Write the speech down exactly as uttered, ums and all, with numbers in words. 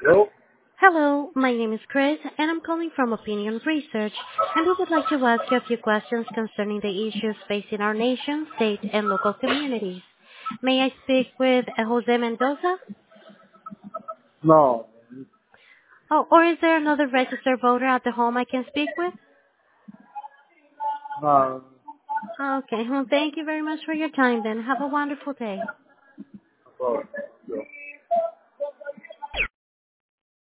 Hello? Hello, my name is Chris, and I'm calling from Opinion Research, and we would like to ask you a few questions concerning the issues facing our nation, state, and local communities. May I speak with uh, Jose Mendoza? No, Oh, or is there another registered voter at the home I can speak with? no, Okay, well, thank you very much for your time then. Have a wonderful day. no.